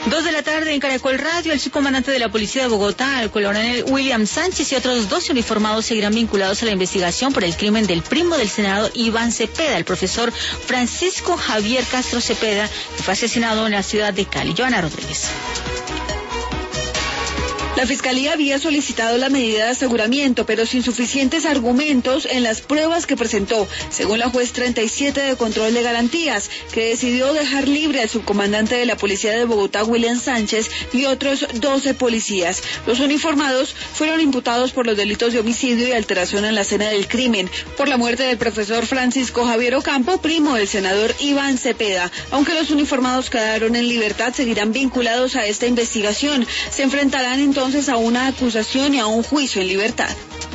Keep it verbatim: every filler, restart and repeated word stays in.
Dos de la tarde en Caracol Radio, el subcomandante de la Policía de Bogotá, el coronel William Sánchez y otros doce uniformados seguirán vinculados a la investigación por el crimen del primo del senador Iván Cepeda, el profesor Francisco Javier Castro Cepeda, que fue asesinado en la ciudad de Cali. Joana Rodríguez. La Fiscalía había solicitado la medida de aseguramiento, pero sin suficientes argumentos en las pruebas que presentó, según la juez treinta y siete de control de garantías, que decidió dejar libre al subcomandante de la Policía de Bogotá, William Sánchez, y otros doce policías. Los uniformados fueron imputados por los delitos de homicidio y alteración en la escena del crimen, por la muerte del profesor Francisco Javier Ocampo, primo del senador Iván Cepeda. Aunque los uniformados quedaron en libertad, seguirán vinculados a esta investigación. Se enfrentarán entonces a una acusación y a un juicio en libertad.